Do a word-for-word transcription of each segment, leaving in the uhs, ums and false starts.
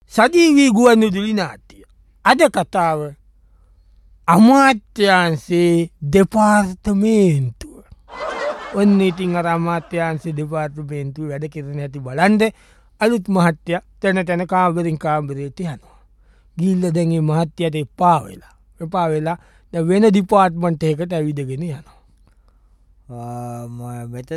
සජීවී ගුවන්විදුලි නාට්‍ය. අද කතාව අමාත්‍යාංශයේ දෙපාර්තමේන්තුව. ඔන්න ඉතින් අර අමාත්‍යාංශයේ දෙපාර්තමේන්තුව වැඩ කරන හැටි බලන්න අලුත් මහත්තයා තැන තැන කාමරෙන් කාමරයට යනවා. ගිහිල්ලා දැන් මේ මහත්තයාට එපා වෙලා. එපා වෙලා දැන් වෙන ඩිපාර්ට්මන්ට් එකකට ඇවිදගෙන යනවා. මෙතන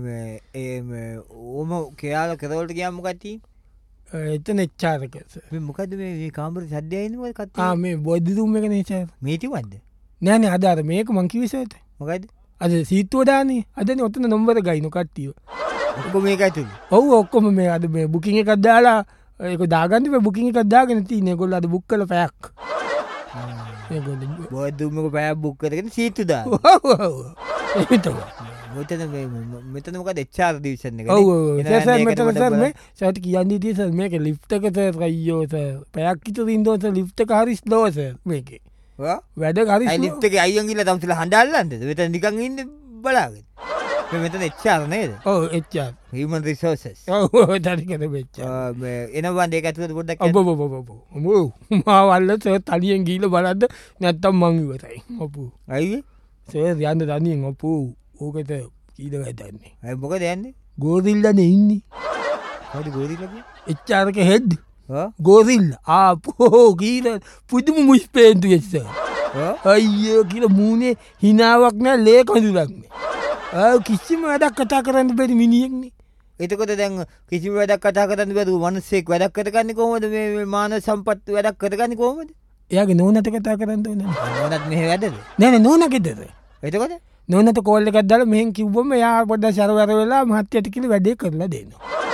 ඕම කෙයාල කෙරවලට ගියාම මොකක්ද තියෙන්නේ? එතන එච්චාරක මේ මොකද්ද මේ කාමරේ සද්දයයිනේ මොකක්ද කතා? ආ මේ බොඩි රූම් එකනේ සර්. මේටිවක්ද? නෑ නෑ අද අර මේක මං කිව්වේ සර්ට. මොකද්ද? අද සීට්ටුව දාන්නේ. අදනේ ඔතන නම්බර ගයිනු කට්ටිය. ඔක්කොම මේකයි තුනේ. ඔව් ඔක්කොම මේ අද මේ බුකින් එකක් දාලා ඒක දාගන්න මේ බුකින් එකක් දාගෙන තියෙන. ඒගොල්ලෝ අද බුක් කළ පැයක්. ඒගොල්ලෝ බොඩි රූම් එක පැයක් බුක් කරගෙන සීට්ටු දාන. ඔව් ඔව්. ඒක තමයි. මෙතන මේ මෙතන මොකද එච් ආර් ඩිවිෂන් එක. ඔව් ඔව්. සර් මෙතන සර් මේ සර්ට කියන්නේ ඉතින් සර් මේක ලිෆ්ට් එක සර් අයියෝ සර්. පැයක් විතර ඉඳන් සර් ලිෆ්ට් එක හරි ස්ලෝ සර් මේකේ. ඔව්. වැඩ හරි ස්ලෝ. ලිෆ්ට් එකේ අයියන් ගිහලා තමසලා හඬල්ලන්නද? මෙතන නිකන් ඉන්නේ බලාගෙන. මේ මෙතන එච් ආර් නේද? ඔව් එච් ආර්. Human Resources. ඔව් ඔව් තනිකර මෙච්ච. මේ එනවා දෙක ඇතුළත පොඩ්ඩක් ඔබ ඔබ ඔබ ඔබ. ඔව්. මාවල්ල සර් තනියෙන් ගිහලා බලද්ද නැත්තම් මං ඉවරයි. ඔප්පු. අයියේ සර් යන්න තනියෙන් ඔප්පු. ඕකට කීද වැදන්නේ? අය මොකද යන්නේ? ගෝරිල්ලානේ ඉන්නේ. හරි ගෝරිල්ලා කිය. එච් ආර් එක හෙඩ්. හා ගෝරිල්ලා. ආපෝ කීද පුදුම මුස්පේන්තු එච්ච. අයියෝ කියලා මූණේ හිනාවක් නෑ ලේ කඳුලක් නෑ. ආ කිසිම වැඩක් කතා කරන්න බැරි මිනිහෙක්නේ. එතකොට දැන් කිසිම වැඩක් කතා කරන්න බැරුව මිනිස්සෙක් වැඩක් කරගන්නේ කොහොමද? මේ මානව සම්පත් වැඩක් කරගන්නේ කොහොමද? එයාගේ නෝනට කතා කරන්න ඕනේ. නෝනත් මෙහෙ වැඩද? නෑ නෑ නෝනගෙදද. එතකොට නෝනට කෝල් එකක් දාලා මෙහෙන් කිව්වම එයා පොඩ්ඩක් සරවර වෙලා මහත්තයට කියලා වැඩේ කරලා දෙනවා.